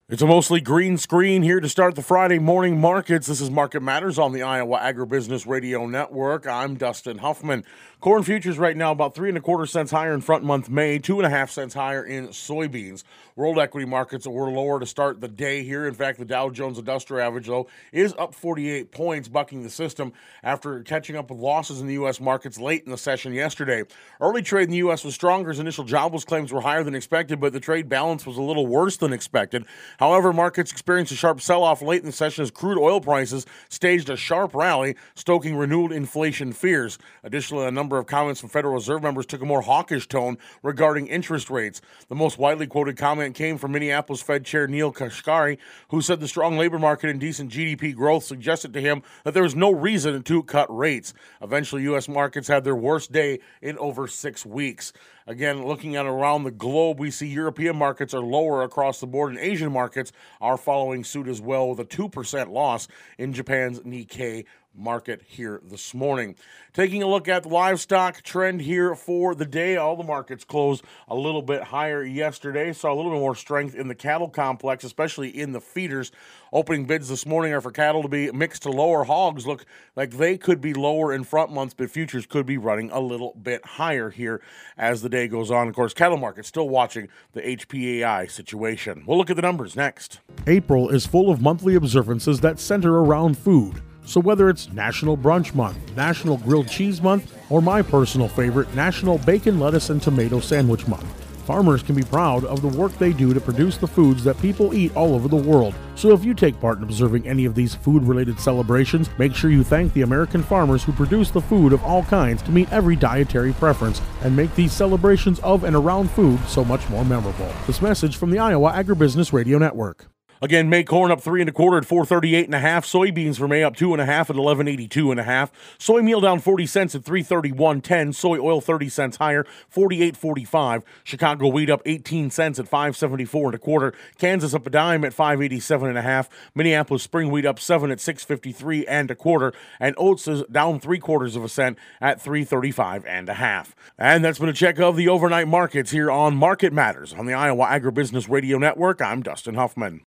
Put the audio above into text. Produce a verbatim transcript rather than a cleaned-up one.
It's a mostly green screen here to start the Friday morning markets. This is Market Matters on the Iowa Agribusiness Radio Network. I'm Dustin Huffman. Corn futures right now about three and a quarter cents higher in front month May, two and a half cents higher in soybeans. World equity markets were lower to start the day here. In fact, the Dow Jones Industrial Average, though, is up forty-eight points, bucking the system after catching up with losses in the U S markets late in the session yesterday. Early trade in the U S was stronger as initial jobless claims were higher than expected, but the trade balance was a little worse than expected. However, markets experienced a sharp sell-off late in the session as crude oil prices staged a sharp rally, stoking renewed inflation fears. Additionally, a number of comments from Federal Reserve members took a more hawkish tone regarding interest rates. The most widely quoted comment came from Minneapolis Fed Chair Neel Kashkari, who said the strong labor market and decent G D P growth suggested to him that there was no reason to cut rates. Eventually, U S markets had their worst day in over six weeks. Again, looking at around the globe, we see European markets are lower across the board, and Asian markets are following suit as well with a two percent loss in Japan's Nikkei market here this morning. Taking a look at the livestock trend here for the day, all the markets closed a little bit higher yesterday. Saw a little bit more strength in the cattle complex, especially in the feeders. Opening bids this morning are for cattle to be mixed to lower. Hogs look like they could be lower in front months, but futures could be running a little bit higher here as the day goes on. Of course, cattle market still watching the H P A I situation. We'll look at the numbers next. April is full of monthly observances that center around food. So whether it's National Brunch Month, National Grilled Cheese Month, or my personal favorite, National Bacon, Lettuce, and Tomato Sandwich Month, farmers can be proud of the work they do to produce the foods that people eat all over the world. So if you take part in observing any of these food-related celebrations, make sure you thank the American farmers who produce the food of all kinds to meet every dietary preference and make these celebrations of and around food so much more memorable. This message from the Iowa Agribusiness Radio Network. Again, May corn up three and a quarter at four thirty-eight and a half. Soybeans for May up two and a half at eleven eighty-two and a half. Soy meal down forty cents at three thirty-one ten. Soy oil thirty cents higher, forty-eight forty-five. Chicago wheat up eighteen cents at five seventy-four and a quarter. Kansas up a dime at five eighty-seven and a half. Minneapolis spring wheat up seven at six fifty-three and a quarter. And oats is down three quarters of a cent at three thirty-five and a half. And that's been a check of the overnight markets here on Market Matters on the Iowa Agribusiness Radio Network. I'm Dustin Huffman.